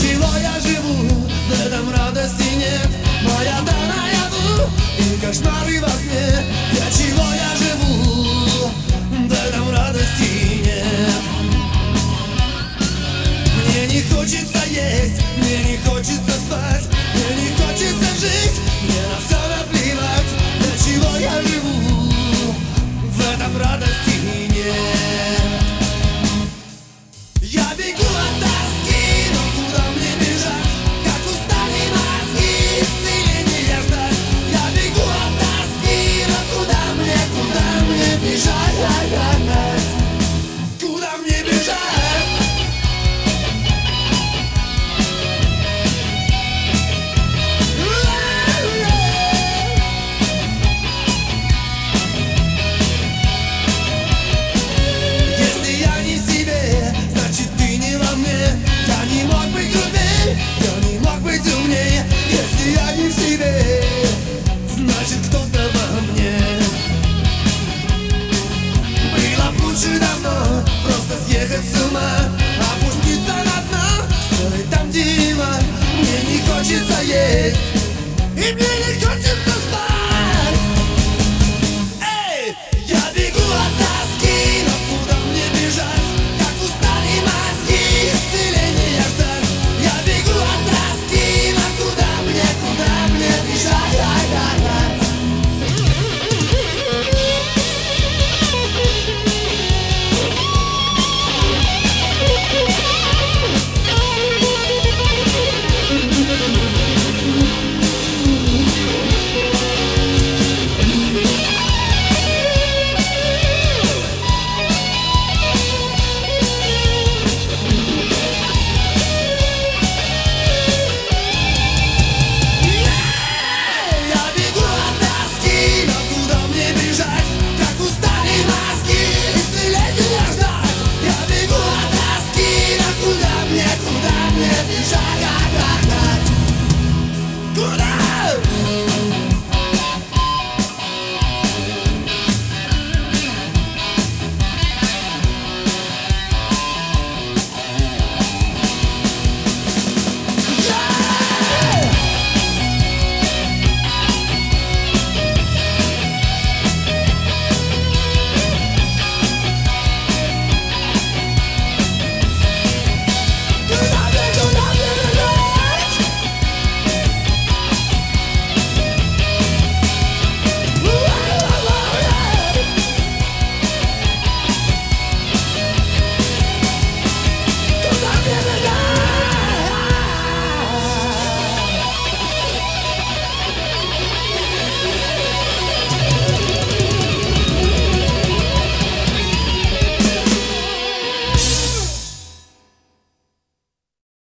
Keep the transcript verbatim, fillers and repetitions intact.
чего я живу? В этом радости нет. Моя да наяву и кошмары во сне. Для чего я живу? В этом радости нет. Мне не хочется есть, мне не хочется спать, мне не хочется жить, мне на все наплевать. Для чего я живу? В этом радости нет. Я бегу от тоски, но куда мне бежать? Как устали мозги, исцеления ждать. Я бегу от тоски, но куда мне, куда мне бежать? Куда мне бежать? Значит, кто-то во мне. Было б лучше давно просто съехать с ума, опуститься на дно, стоит там дима. Мне не хочется есть, и мне не хочется спать. Эй, я бегу от тоски, но куда мне бежать? Как устали мозги, исцеления ждать. Я бегу от тоски, но куда мне, куда мне бежать? Куда мне бежать?